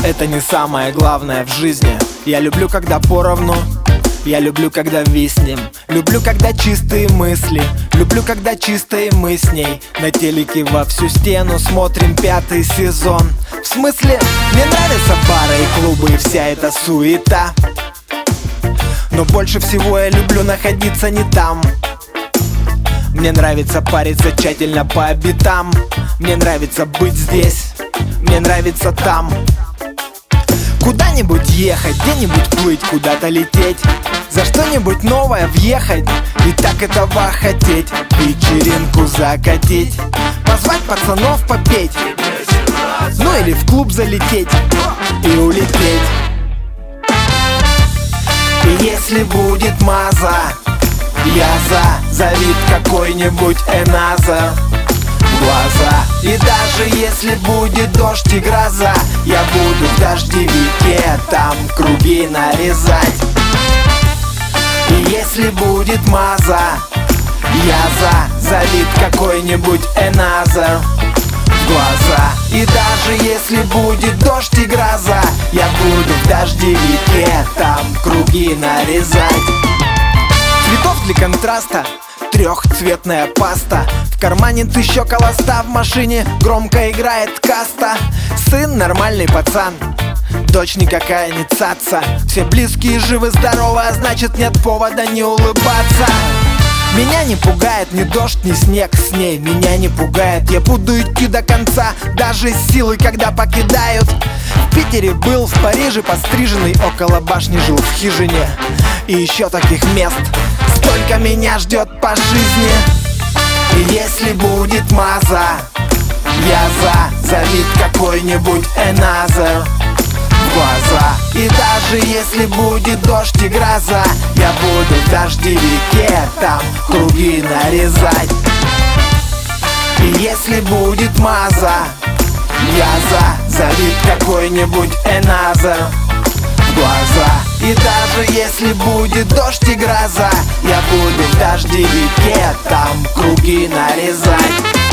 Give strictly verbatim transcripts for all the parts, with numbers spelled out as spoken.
это не самое главное в жизни. Я люблю, когда поровну, я люблю, когда виснем. Люблю, когда чистые мысли, люблю, когда чистые мы с ней. На телеке во всю стену смотрим пятый сезон. В смысле, мне нравятся бары и клубы и вся эта суета, но больше всего я люблю находиться не там. Мне нравится париться тщательно по обетам. Мне нравится быть здесь, мне нравится там. Куда-нибудь ехать, где-нибудь плыть, куда-то лететь, за что-нибудь новое въехать и так этого хотеть. Вечеринку закатить, позвать пацанов попеть, ну или в клуб залететь и улететь. И если будет маза, я за, зовит какой-нибудь эназа в глаза. И даже если будет дождь и гроза, я буду в дождевике там круги нарезать. И если будет маза, я за, зовит какой-нибудь эназа в глаза. И даже если будет дождь и гроза, я буду в дождевике там круги нарезать. Цветов для контраста, трехцветная паста. В кармане тысяча колоста, в машине громко играет каста. Сын нормальный пацан, дочь никакая не цаца. Все близкие живы-здоровы, а значит нет повода не улыбаться. Меня не пугает ни дождь, ни снег с ней. Меня не пугает, я буду идти до конца, даже с силой, когда покидают. В Питере был, в Париже постриженный, около башни жил в хижине. И еще таких мест столько меня ждет по жизни. И если будет маза, я за, зовит какой-нибудь эназа в глаза. И даже если будет дождь и гроза, я буду в дождевике там круги нарезать. И если будет маза, я за, зовит какой-нибудь эназа в глаза. И даже если будет дождь и гроза, я буду в дождевике там круги нарезать.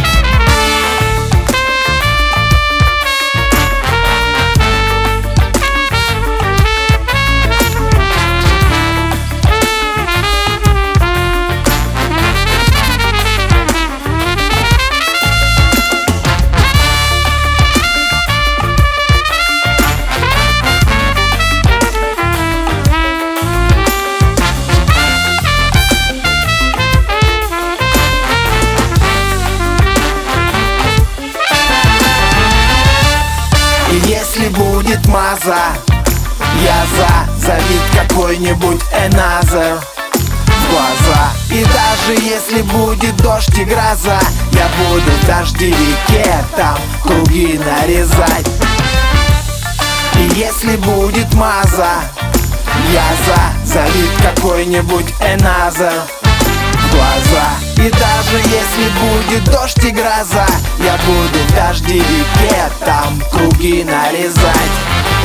Если будет маза, я за, зовит какой-нибудь эназа в глаза. И даже если будет дождь и гроза, я буду в дождевике там круги нарезать. И если будет маза, я за, зовит какой-нибудь эназа в глаза. И даже если будет дождь и гроза, я буду в дождевике там круги нарезать.